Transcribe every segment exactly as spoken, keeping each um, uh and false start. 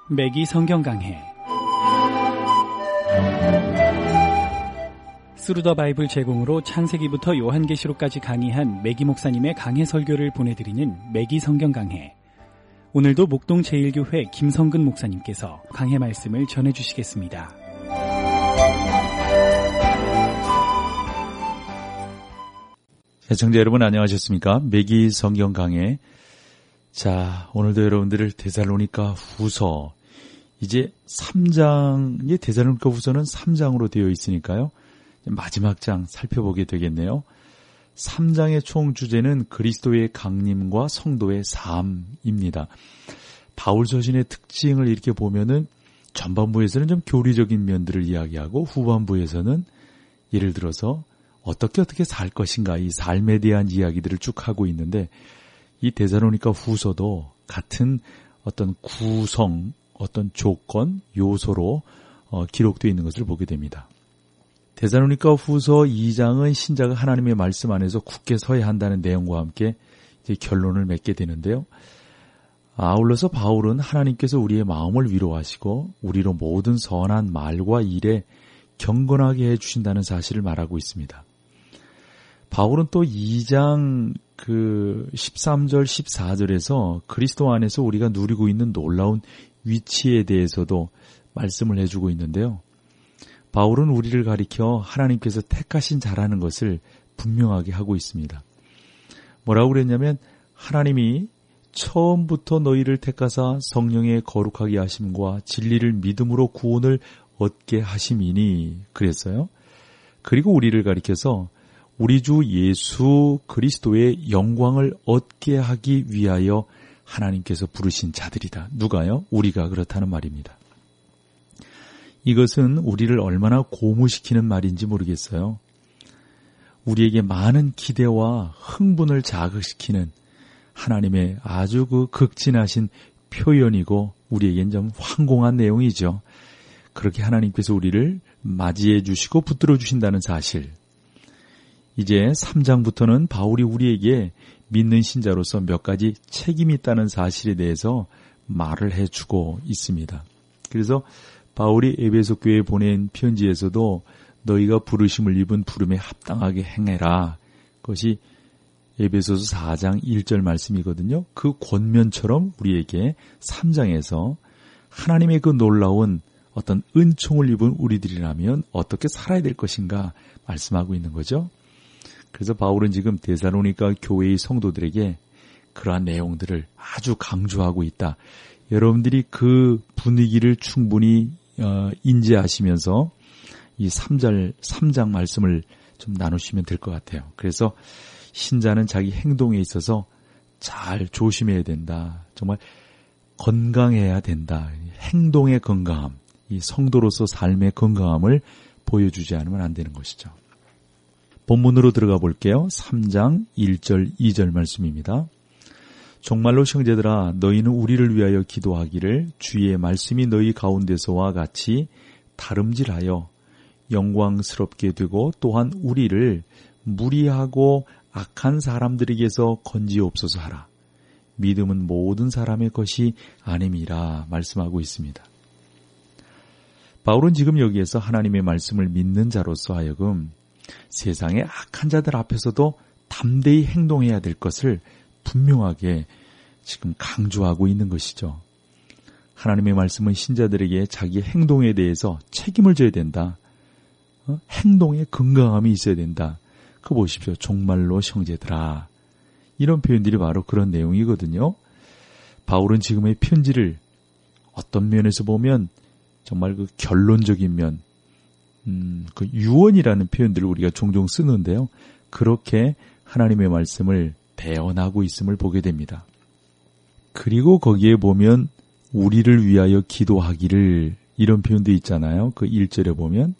매기 성경 강해 스루더 바이블 제공으로 창세기부터 요한계시록까지 강의한 매기 목사님의 강해 설교를 보내드리는 매기 성경 강해. 오늘도 목동 제일교회 김성근 목사님께서 강해 말씀을 전해주시겠습니다. 시청자 여러분 안녕하셨습니까? 매기 성경 강해. 자, 오늘도 여러분들을 데살로니가 후서, 이제 삼 장의 데살로니가 후서는 삼 장으로 되어 있으니까요. 마지막 장 살펴보게 되겠네요. 삼 장의 총 주제는 그리스도의 강림과 성도의 삶입니다. 바울 서신의 특징을 이렇게 보면은 전반부에서는 좀 교리적인 면들을 이야기하고 후반부에서는 예를 들어서 어떻게 어떻게 살 것인가, 이 삶에 대한 이야기들을 쭉 하고 있는데, 이 데살로니가 후서도 같은 어떤 구성, 어떤 조건, 요소로 어, 기록되어 있는 것을 보게 됩니다. 데살로니가 후서 이 장은 신자가 하나님의 말씀 안에서 굳게 서야 한다는 내용과 함께 이제 결론을 맺게 되는데요. 아울러서 바울은 하나님께서 우리의 마음을 위로하시고 우리로 모든 선한 말과 일에 경건하게 해주신다는 사실을 말하고 있습니다. 바울은 또 이 장 그 십삼 절, 십사 절에서 그리스도 안에서 우리가 누리고 있는 놀라운 위치에 대해서도 말씀을 해주고 있는데요. 바울은 우리를 가리켜 하나님께서 택하신 자라는 것을 분명하게 하고 있습니다. 뭐라고 그랬냐면, 하나님이 처음부터 너희를 택하사 성령의 거룩하게 하심과 진리를 믿음으로 구원을 얻게 하심이니 그랬어요. 그리고 우리를 가리켜서 우리 주 예수 그리스도의 영광을 얻게 하기 위하여 하나님께서 부르신 자들이다. 누가요? 우리가 그렇다는 말입니다. 이것은 우리를 얼마나 고무시키는 말인지 모르겠어요. 우리에게 많은 기대와 흥분을 자극시키는 하나님의 아주 그 극진하신 표현이고 우리에겐 좀 황공한 내용이죠. 그렇게 하나님께서 우리를 맞이해 주시고 붙들어 주신다는 사실. 이제 삼 장부터는 바울이 우리에게 믿는 신자로서 몇 가지 책임이 있다는 사실에 대해서 말을 해주고 있습니다. 그래서 바울이 에베소 교회에 보낸 편지에서도 너희가 부르심을 입은 부름에 합당하게 행해라. 그것이 에베소서 사 장 일 절 말씀이거든요. 그 권면처럼 우리에게 삼 장에서 하나님의 그 놀라운 어떤 은총을 입은 우리들이라면 어떻게 살아야 될 것인가 말씀하고 있는 거죠. 그래서 바울은 지금 데살로니가 교회의 성도들에게 그러한 내용들을 아주 강조하고 있다. 여러분들이 그 분위기를 충분히 어, 인지하시면서 이 삼 절, 삼 장 말씀을 좀 나누시면 될 것 같아요. 그래서 신자는 자기 행동에 있어서 잘 조심해야 된다. 정말 건강해야 된다. 행동의 건강함, 이 성도로서 삶의 건강함을 보여주지 않으면 안 되는 것이죠. 본문으로 들어가 볼게요. 삼 장 일 절, 이 절 말씀입니다. 정말로 형제들아, 너희는 우리를 위하여 기도하기를 주의 말씀이 너희 가운데서와 같이 다름질하여 영광스럽게 되고 또한 우리를 무리하고 악한 사람들에게서 건지옵소서 하라. 믿음은 모든 사람의 것이 아님이라 말씀하고 있습니다. 바울은 지금 여기에서 하나님의 말씀을 믿는 자로서 하여금 세상의 악한 자들 앞에서도 담대히 행동해야 될 것을 분명하게 지금 강조하고 있는 것이죠. 하나님의 말씀은 신자들에게 자기의 행동에 대해서 책임을 져야 된다. 어? 행동에 건강함이 있어야 된다. 그거 보십시오. 정말로 형제들아. 이런 표현들이 바로 그런 내용이거든요. 바울은 지금의 편지를 어떤 면에서 보면 정말 그 결론적인 면, 음, 그 유언이라는 표현들을 우리가 종종 쓰는데요. 그렇게 하나님의 말씀을 대언하고 있음을 보게 됩니다. 그리고 거기에 보면 우리를 위하여 기도하기를 이런 표현도 있잖아요. 그 일 절에 보면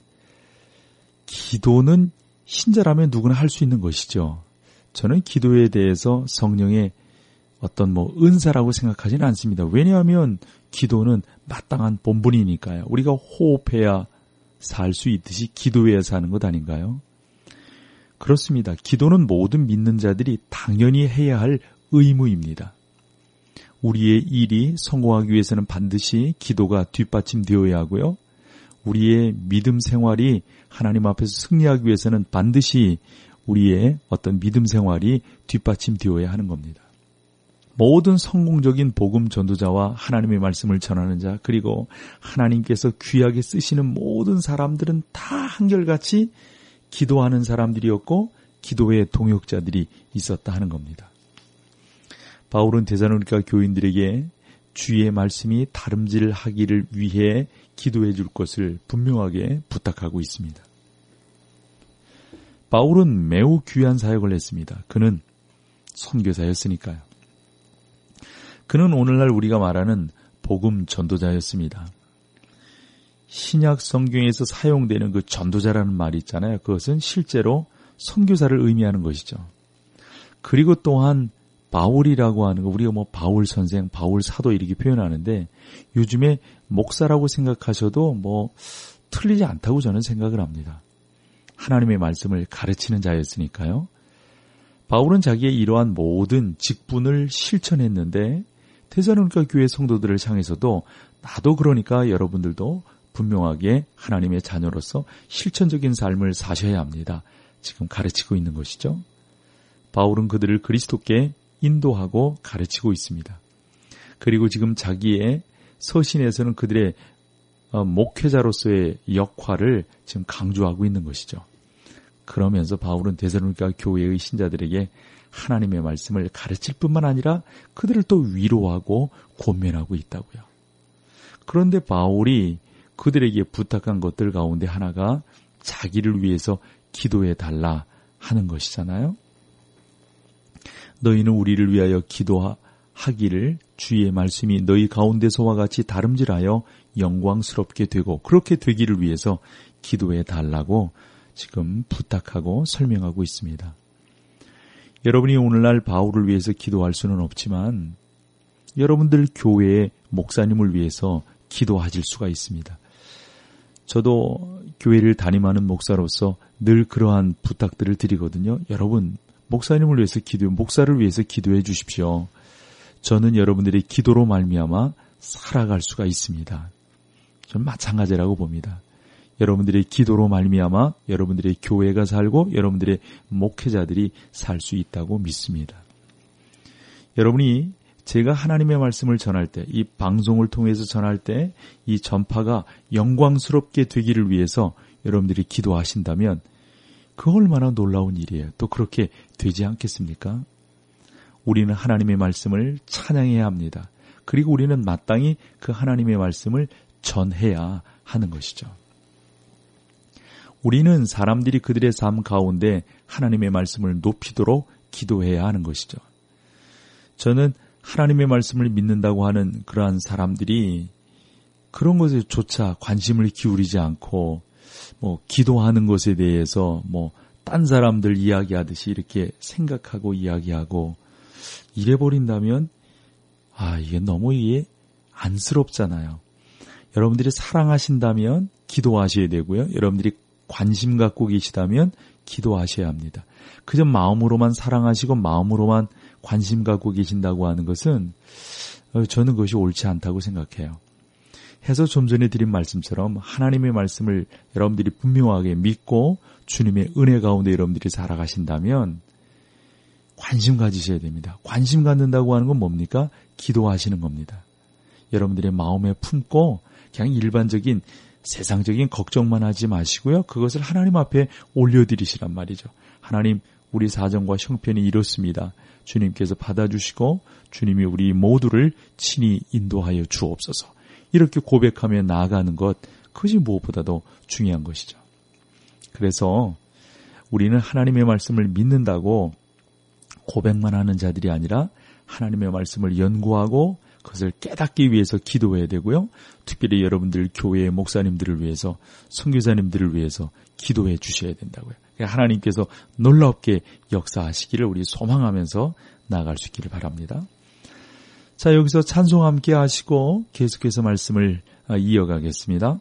기도는 신자라면 누구나 할 수 있는 것이죠. 저는 기도에 대해서 성령의 어떤 뭐 은사라고 생각하지는 않습니다. 왜냐하면 기도는 마땅한 본분이니까요. 우리가 호흡해야 살 수 있듯이 기도해야 사는 것 아닌가요? 그렇습니다. 기도는 모든 믿는 자들이 당연히 해야 할 의무입니다. 우리의 일이 성공하기 위해서는 반드시 기도가 뒷받침되어야 하고요. 우리의 믿음 생활이 하나님 앞에서 승리하기 위해서는 반드시 우리의 어떤 믿음 생활이 뒷받침되어야 하는 겁니다. 모든 성공적인 복음 전도자와 하나님의 말씀을 전하는 자, 그리고 하나님께서 귀하게 쓰시는 모든 사람들은 다 한결같이 기도하는 사람들이었고 기도의 동역자들이 있었다 하는 겁니다. 바울은 데살로니가 교인들에게 주의 말씀이 다름질하기를 위해 기도해 줄 것을 분명하게 부탁하고 있습니다. 바울은 매우 귀한 사역을 했습니다. 그는 선교사였으니까요. 그는 오늘날 우리가 말하는 복음 전도자였습니다. 신약 성경에서 사용되는 그 전도자라는 말이 있잖아요. 그것은 실제로 선교사를 의미하는 것이죠. 그리고 또한 바울이라고 하는 거, 우리가 뭐 바울 선생, 바울 사도 이렇게 표현하는데 요즘에 목사라고 생각하셔도 뭐 틀리지 않다고 저는 생각을 합니다. 하나님의 말씀을 가르치는 자였으니까요. 바울은 자기의 이러한 모든 직분을 실천했는데 데살로니가 교회 성도들을 향해서도 나도 그러니까 여러분들도 분명하게 하나님의 자녀로서 실천적인 삶을 사셔야 합니다. 지금 가르치고 있는 것이죠. 바울은 그들을 그리스도께 인도하고 가르치고 있습니다. 그리고 지금 자기의 서신에서는 그들의 목회자로서의 역할을 지금 강조하고 있는 것이죠. 그러면서 바울은 데살로니가 교회의 신자들에게 하나님의 말씀을 가르칠 뿐만 아니라 그들을 또 위로하고 권면하고 있다고요. 그런데 바울이 그들에게 부탁한 것들 가운데 하나가 자기를 위해서 기도해 달라 하는 것이잖아요. 너희는 우리를 위하여 기도하기를 주의 말씀이 너희 가운데서와 같이 다름질하여 영광스럽게 되고 그렇게 되기를 위해서 기도해 달라고 지금 부탁하고 설명하고 있습니다. 여러분이 오늘날 바울을 위해서 기도할 수는 없지만 여러분들 교회의 목사님을 위해서 기도하실 수가 있습니다. 저도 교회를 담임하는 목사로서 늘 그러한 부탁들을 드리거든요. 여러분, 목사님을 위해서 기도해, 목사를 위해서 기도해 주십시오. 저는 여러분들의 기도로 말미암아 살아갈 수가 있습니다. 저는 마찬가지라고 봅니다. 여러분들의 기도로 말미암아 여러분들의 교회가 살고 여러분들의 목회자들이 살 수 있다고 믿습니다. 여러분이 제가 하나님의 말씀을 전할 때, 이 방송을 통해서 전할 때 이 전파가 영광스럽게 되기를 위해서 여러분들이 기도하신다면 그 얼마나 놀라운 일이에요. 또 그렇게 되지 않겠습니까? 우리는 하나님의 말씀을 찬양해야 합니다. 그리고 우리는 마땅히 그 하나님의 말씀을 전해야 하는 것이죠. 우리는 사람들이 그들의 삶 가운데 하나님의 말씀을 높이도록 기도해야 하는 것이죠. 저는 하나님의 말씀을 믿는다고 하는 그러한 사람들이 그런 것에조차 관심을 기울이지 않고 뭐 기도하는 것에 대해서 뭐 딴 사람들 이야기하듯이 이렇게 생각하고 이야기하고 이래버린다면 아 이게 너무 이게 안쓰럽잖아요. 여러분들이 사랑하신다면 기도하셔야 되고요. 여러분들이 관심 갖고 계시다면 기도하셔야 합니다. 그저 마음으로만 사랑하시고 마음으로만 관심 갖고 계신다고 하는 것은 저는 그것이 옳지 않다고 생각해요. 해서 좀 전에 드린 말씀처럼 하나님의 말씀을 여러분들이 분명하게 믿고 주님의 은혜 가운데 여러분들이 살아가신다면 관심 가지셔야 됩니다. 관심 갖는다고 하는 건 뭡니까? 기도하시는 겁니다. 여러분들의 마음에 품고 그냥 일반적인 세상적인 걱정만 하지 마시고요. 그것을 하나님 앞에 올려드리시란 말이죠. 하나님, 우리 사정과 형편이 이렇습니다. 주님께서 받아주시고 주님이 우리 모두를 친히 인도하여 주옵소서. 이렇게 고백하며 나아가는 것, 그것이 무엇보다도 중요한 것이죠. 그래서 우리는 하나님의 말씀을 믿는다고 고백만 하는 자들이 아니라 하나님의 말씀을 연구하고 그것을 깨닫기 위해서 기도해야 되고요. 특별히 여러분들 교회의 목사님들을 위해서, 선교사님들을 위해서 기도해 주셔야 된다고요. 하나님께서 놀랍게 역사하시기를 우리 소망하면서 나아갈 수 있기를 바랍니다. 자, 여기서 찬송 함께 하시고 계속해서 말씀을 이어가겠습니다.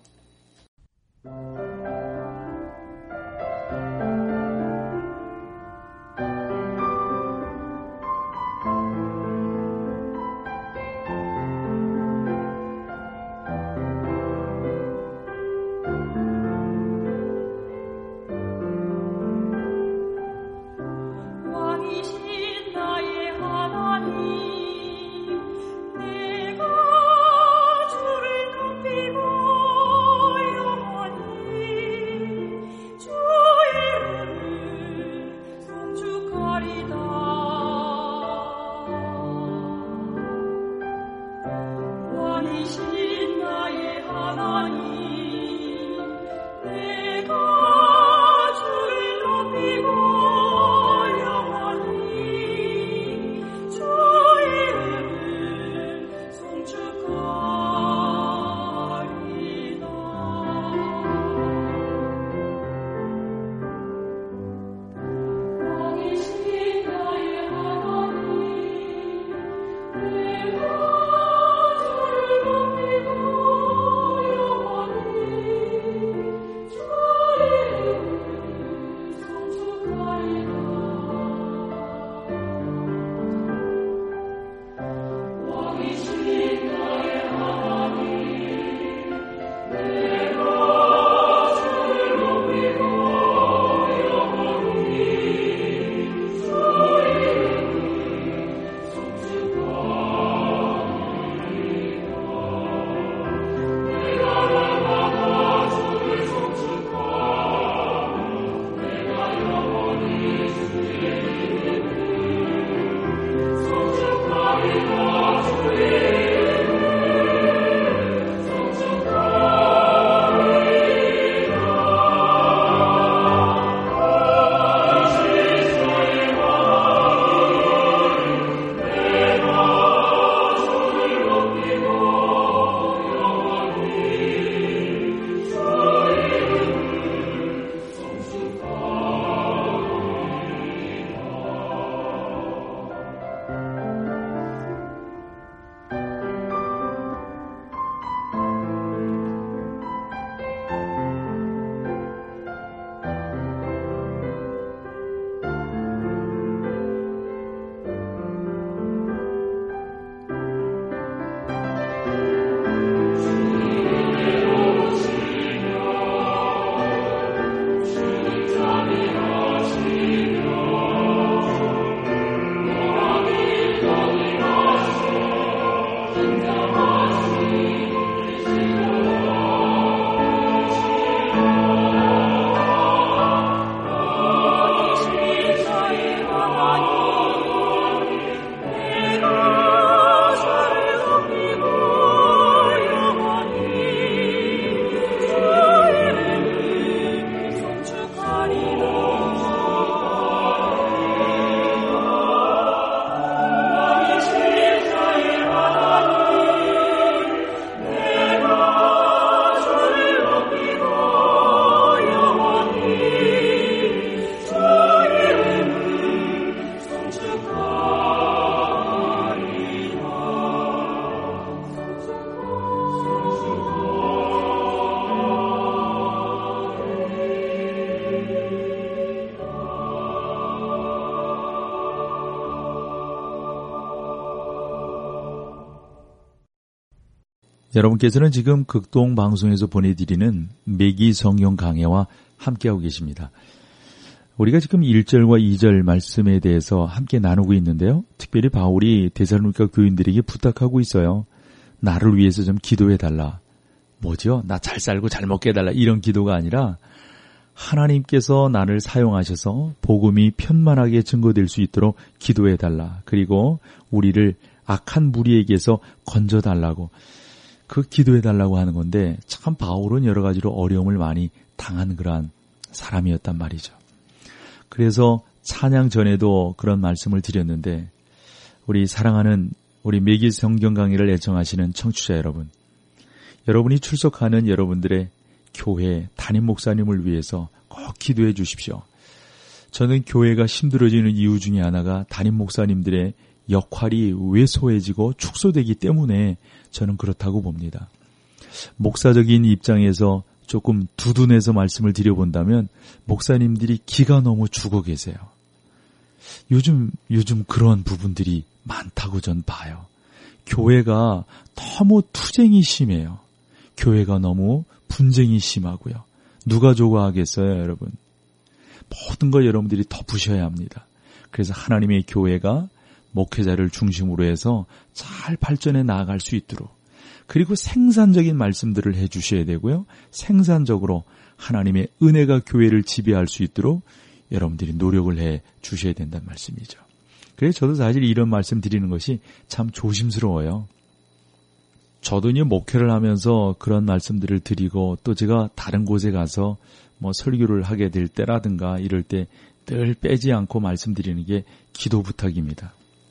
여러분께서는 지금 극동 방송에서 보내드리는 매기 성경 강해와 함께하고 계십니다. 우리가 지금 일 절과 이 절 말씀에 대해서 함께 나누고 있는데요. 특별히 바울이 데살로니가 교인들에게 부탁하고 있어요. 나를 위해서 좀 기도해달라. 뭐죠? 나 잘 살고 잘 먹게 해달라. 이런 기도가 아니라 하나님께서 나를 사용하셔서 복음이 편만하게 증거될 수 있도록 기도해달라. 그리고 우리를 악한 무리에게서 건져달라고, 그 기도해달라고 하는 건데, 참 바울은 여러 가지로 어려움을 많이 당한 그러한 사람이었단 말이죠. 그래서 찬양 전에도 그런 말씀을 드렸는데, 우리 사랑하는 우리 매기 성경 강의를 애청하시는 청취자 여러분, 여러분이 출석하는 여러분들의 교회 담임 목사님을 위해서 꼭 기도해 주십시오. 저는 교회가 힘들어지는 이유 중에 하나가 담임 목사님들의 역할이 왜소해지고 축소되기 때문에 저는 그렇다고 봅니다. 목사적인 입장에서 조금 두둔해서 말씀을 드려본다면 목사님들이 기가 너무 죽어 계세요. 요즘 요즘 그런 부분들이 많다고 전 봐요. 교회가 너무 투쟁이 심해요. 교회가 너무 분쟁이 심하고요. 누가 좋아하겠어요, 여러분? 모든 걸 여러분들이 덮으셔야 합니다. 그래서 하나님의 교회가 목회자를 중심으로 해서 잘 발전해 나아갈 수 있도록, 그리고 생산적인 말씀들을 해 주셔야 되고요. 생산적으로 하나님의 은혜가 교회를 지배할 수 있도록 여러분들이 노력을 해 주셔야 된다는 말씀이죠. 그래서 저도 사실 이런 말씀 드리는 것이 참 조심스러워요. 저도 이제 목회를 하면서 그런 말씀들을 드리고, 또 제가 다른 곳에 가서 뭐 설교를 하게 될 때라든가 이럴 때 늘 빼지 않고 말씀드리는 게 기도 부탁입니다.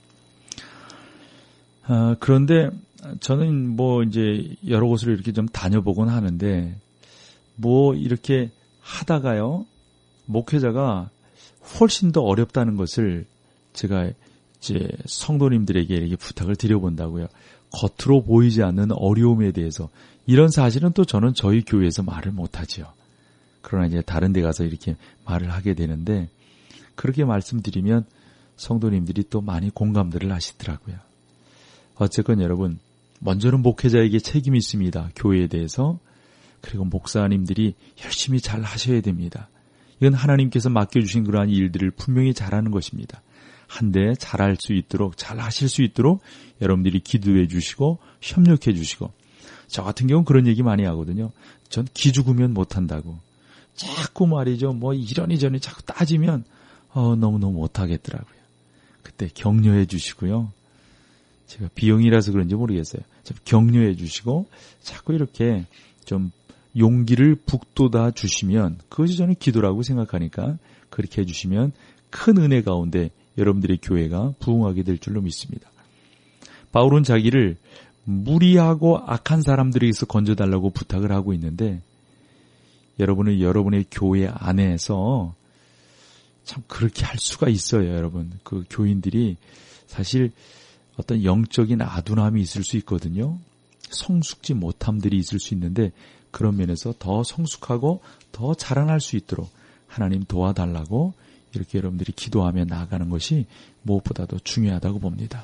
아, 그런데 저는 뭐 이제 여러 곳을 이렇게 좀 다녀보곤 하는데, 뭐 이렇게 하다가요, 목회자가 훨씬 더 어렵다는 것을 제가 이제 성도님들에게 이렇게 부탁을 드려본다고요. 겉으로 보이지 않는 어려움에 대해서. 이런 사실은 또 저는 저희 교회에서 말을 못하지요. 그러나 이제 다른 데 가서 이렇게 말을 하게 되는데, 그렇게 말씀드리면 성도님들이 또 많이 공감들을 하시더라고요. 어쨌건 여러분, 먼저는 목회자에게 책임이 있습니다. 교회에 대해서. 그리고 목사님들이 열심히 잘 하셔야 됩니다. 이건 하나님께서 맡겨주신 그러한 일들을 분명히 잘하는 것입니다. 한데 잘할 수 있도록, 잘 하실 수 있도록 여러분들이 기도해 주시고 협력해 주시고. 저 같은 경우는 그런 얘기 많이 하거든요. 전 기죽으면 못한다고. 자꾸 말이죠. 뭐 이러니 저러니 자꾸 따지면 어, 너무너무 못하겠더라고요. 그때 격려해 주시고요. 제가 비용이라서 그런지 모르겠어요. 좀 격려해 주시고 자꾸 이렇게 좀 용기를 북돋아 주시면, 그것이 저는 기도라고 생각하니까 그렇게 해주시면 큰 은혜 가운데 여러분들의 교회가 부흥하게 될 줄로 믿습니다. 바울은 자기를 무리하고 악한 사람들에게서 건져달라고 부탁을 하고 있는데, 여러분은 여러분의 교회 안에서 참 그렇게 할 수가 있어요. 여러분, 그 교인들이 사실 어떤 영적인 아둔함이 있을 수 있거든요. 성숙지 못함들이 있을 수 있는데, 그런 면에서 더 성숙하고 더 자라날 수 있도록 하나님 도와달라고 이렇게 여러분들이 기도하며 나아가는 것이 무엇보다도 중요하다고 봅니다.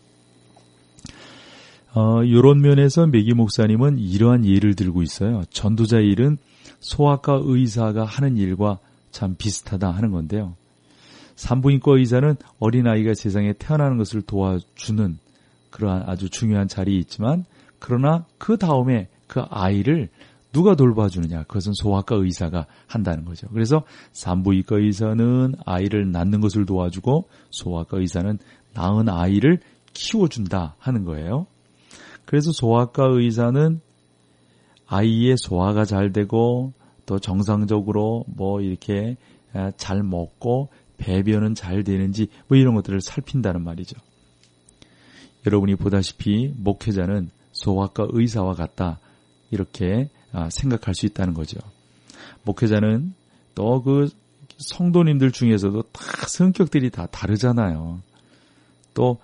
어, 이런 면에서 매기 목사님은 이러한 예를 들고 있어요. 전도자의 일은 소아과 의사가 하는 일과 참 비슷하다 하는 건데요. 산부인과 의사는 어린아이가 세상에 태어나는 것을 도와주는 그러한 아주 중요한 자리에 있지만, 그러나 그 다음에 그 아이를 누가 돌봐주느냐, 그것은 소아과 의사가 한다는 거죠. 그래서 산부인과 의사는 아이를 낳는 것을 도와주고, 소아과 의사는 낳은 아이를 키워준다 하는 거예요. 그래서 소아과 의사는 아이의 소화가 잘 되고, 또 정상적으로 뭐 이렇게 잘 먹고 배변은 잘 되는지 뭐 이런 것들을 살핀다는 말이죠. 여러분이 보다시피 목회자는 소아과 의사와 같다, 이렇게 생각할 수 있다는 거죠. 목회자는 또 그 성도님들 중에서도 다 성격들이 다 다르잖아요. 또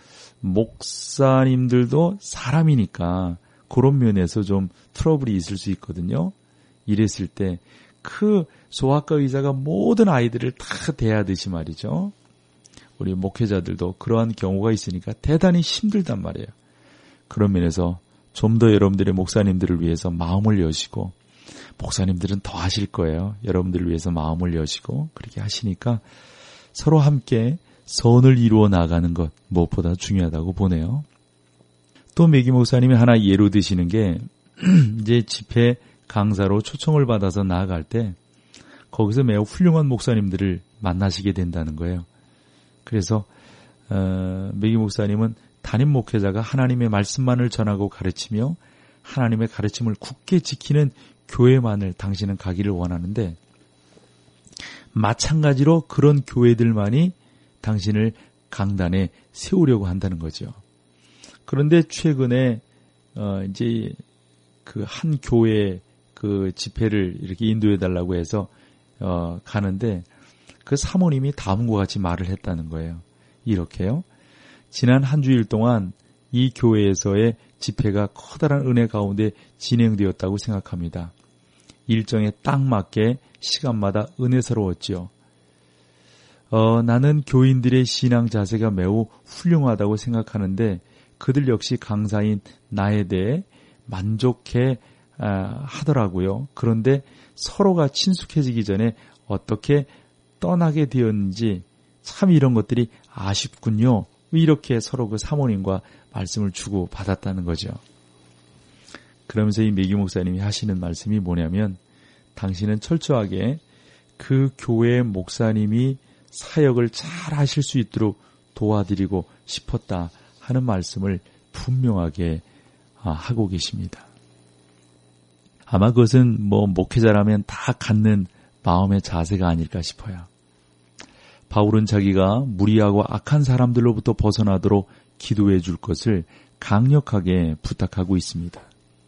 목사님들도 사람이니까 그런 면에서 좀 트러블이 있을 수 있거든요. 이랬을 때 그 소아과 의사가 모든 아이들을 다 대하듯이 말이죠. 우리 목회자들도 그러한 경우가 있으니까 대단히 힘들단 말이에요. 그런 면에서 좀 더 여러분들의 목사님들을 위해서 마음을 여시고, 목사님들은 더 하실 거예요. 여러분들을 위해서 마음을 여시고 그렇게 하시니까 서로 함께 선을 이루어 나가는 것 무엇보다 중요하다고 보네요. 또 매기 목사님이 하나 예로 드시는 게 이제 집회 강사로 초청을 받아서 나아갈 때 거기서 매우 훌륭한 목사님들을 만나시게 된다는 거예요. 그래서 어, 매기 목사님은 담임 목회자가 하나님의 말씀만을 전하고 가르치며 하나님의 가르침을 굳게 지키는 교회만을 당신은 가기를 원하는데, 마찬가지로 그런 교회들만이 당신을 강단에 세우려고 한다는 거죠. 그런데 최근에 어 이제 그 한 교회 그 집회를 이렇게 인도해 달라고 해서 어 가는데 그 사모님이 다음과 같이 말을 했다는 거예요. 이렇게요. 지난 한 주일 동안 이 교회에서의 집회가 커다란 은혜 가운데 진행되었다고 생각합니다. 일정에 딱 맞게 시간마다 은혜스러웠지요. 어, 나는 교인들의 신앙 자세가 매우 훌륭하다고 생각하는데 그들 역시 강사인 나에 대해 만족해 아, 하더라고요. 그런데 서로가 친숙해지기 전에 어떻게 떠나게 되었는지 참 이런 것들이 아쉽군요. 이렇게 서로 그 사모님과 말씀을 주고 받았다는 거죠. 그러면서 이 매기 목사님이 하시는 말씀이 뭐냐면, 당신은 철저하게 그 교회의 목사님이 사역을 잘 하실 수 있도록 도와드리고 싶었다 하는 말씀을 분명하게 하고 계십니다. 아마 그것은 뭐 목회자라면 다 갖는 마음의 자세가 아닐까 싶어요. 바울은 자기가 무리하고 악한 사람들로부터 벗어나도록 기도해 줄 것을 강력하게 부탁하고 있습니다.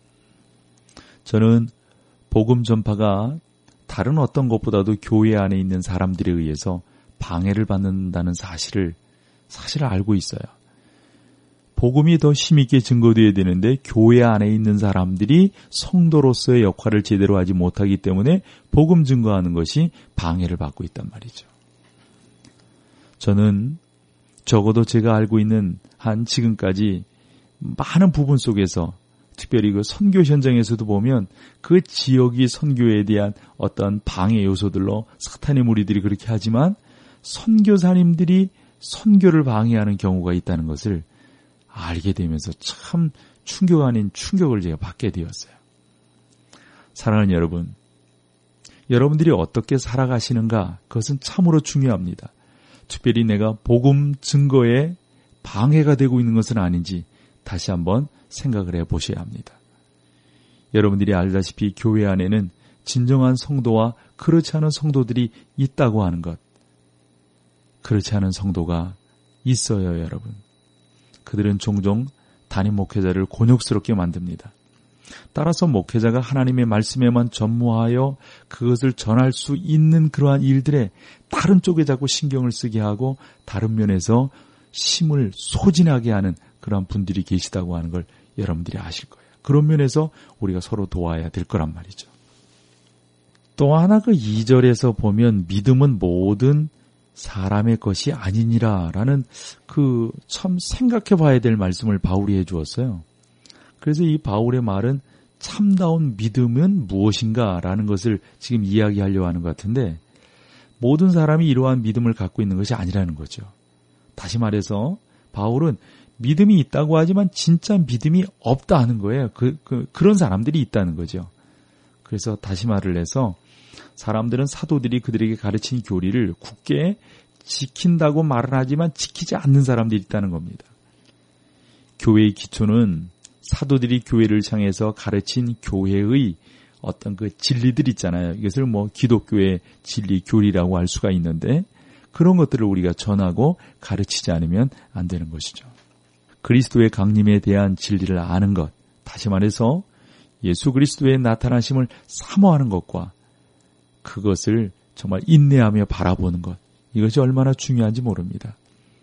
저는 복음 전파가 다른 어떤 것보다도 교회 안에 있는 사람들에 의해서 방해를 받는다는 사실을 사실 알고 있어요. 복음이 더 힘있게 증거되어야 되는데 교회 안에 있는 사람들이 성도로서의 역할을 제대로 하지 못하기 때문에 복음 증거하는 것이 방해를 받고 있단 말이죠. 저는 적어도 제가 알고 있는 한 지금까지 많은 부분 속에서, 특별히 그 선교 현장에서도 보면 그 지역이 선교에 대한 어떤 방해 요소들로 사탄의 무리들이 그렇게 하지만 선교사님들이 선교를 방해하는 경우가 있다는 것을 알게 되면서 참 충격 아닌 충격을 제가 받게 되었어요. 사랑하는 여러분, 여러분들이 어떻게 살아가시는가, 그것은 참으로 중요합니다. 특별히 내가 복음 증거에 방해가 되고 있는 것은 아닌지 다시 한번 생각을 해보셔야 합니다. 여러분들이 알다시피 교회 안에는 진정한 성도와 그렇지 않은 성도들이 있다고 하는 것, 그렇지 않은 성도가 있어요, 여러분. 그들은 종종 담임 목회자를 곤욕스럽게 만듭니다. 따라서 목회자가 하나님의 말씀에만 전무하여 그것을 전할 수 있는 그러한 일들에 다른 쪽에 자꾸 신경을 쓰게 하고 다른 면에서 심을 소진하게 하는 그러한 분들이 계시다고 하는 걸 여러분들이 아실 거예요. 그런 면에서 우리가 서로 도와야 될 거란 말이죠. 또 하나 그 이 절에서 보면 믿음은 모든 사람의 것이 아니니라라는 그 참 생각해 봐야 될 말씀을 바울이 해 주었어요. 그래서 이 바울의 말은 참다운 믿음은 무엇인가라는 것을 지금 이야기하려고 하는 것 같은데, 모든 사람이 이러한 믿음을 갖고 있는 것이 아니라는 거죠. 다시 말해서 바울은 믿음이 있다고 하지만 진짜 믿음이 없다 하는 거예요. 그, 그, 그런 사람들이 있다는 거죠. 그래서 다시 말을 해서 사람들은 사도들이 그들에게 가르친 교리를 굳게 지킨다고 말을 하지만 지키지 않는 사람들이 있다는 겁니다. 교회의 기초는 사도들이 교회를 향해서 가르친 교회의 어떤 그 진리들 있잖아요. 이것을 뭐 기독교의 진리, 교리라고 할 수가 있는데 그런 것들을 우리가 전하고 가르치지 않으면 안 되는 것이죠. 그리스도의 강림에 대한 진리를 아는 것, 다시 말해서 예수 그리스도의 나타나심을 사모하는 것과 그것을 정말 인내하며 바라보는 것, 이것이 얼마나 중요한지 모릅니다.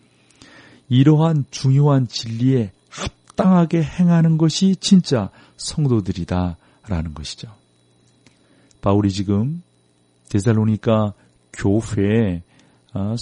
이러한 중요한 진리에 합당하게 행하는 것이 진짜 성도들이다라는 것이죠. 바울이 지금 데살로니가 교회에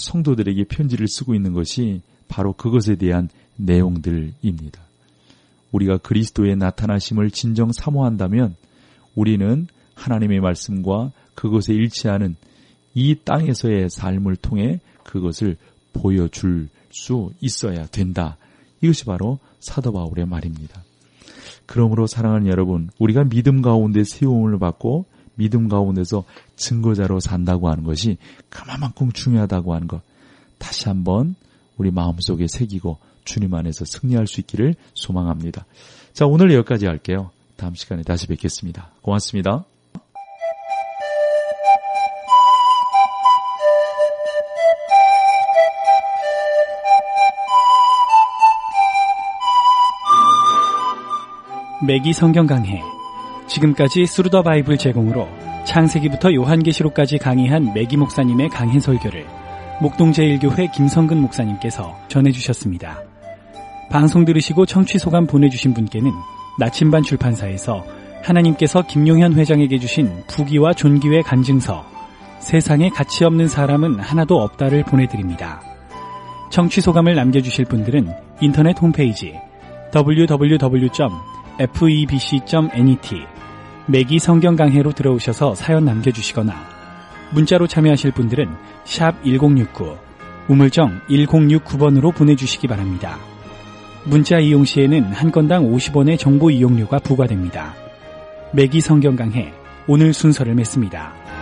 성도들에게 편지를 쓰고 있는 것이 바로 그것에 대한 내용들입니다. 우리가 그리스도의 나타나심을 진정 사모한다면 우리는 하나님의 말씀과 그것에 일치하는 이 땅에서의 삶을 통해 그것을 보여줄 수 있어야 된다. 이것이 바로 사도 바울의 말입니다. 그러므로 사랑하는 여러분, 우리가 믿음 가운데 세움을 받고 믿음 가운데서 증거자로 산다고 하는 것이 그만큼 중요하다고 하는 것, 다시 한번 우리 마음속에 새기고 주님 안에서 승리할 수 있기를 소망합니다. 자, 오늘 여기까지 할게요. 다음 시간에 다시 뵙겠습니다. 고맙습니다. 매기 성경 강해. 지금까지 스루더 바이블 제공으로 창세기부터 요한계시록까지 강의한 매기 목사님의 강해 설교를 목동제일교회 김성근 목사님께서 전해주셨습니다. 방송 들으시고 청취 소감 보내주신 분께는 나침반 출판사에서 하나님께서 김용현 회장에게 주신 부귀와 존귀의 간증서 세상에 가치 없는 사람은 하나도 없다를 보내드립니다. 청취 소감을 남겨주실 분들은 인터넷 홈페이지 더블유 더블유 더블유 점 페이비씨 점 net 매기 성경 강해로 들어오셔서 사연 남겨주시거나 문자로 참여하실 분들은 샵 일공육구 우물정 일공육구 번으로 보내주시기 바랍니다. 문자 이용 시에는 한 건당 오십 원의 정보 이용료가 부과됩니다. 매기 성경 강해 오늘 순서를 맺습니다.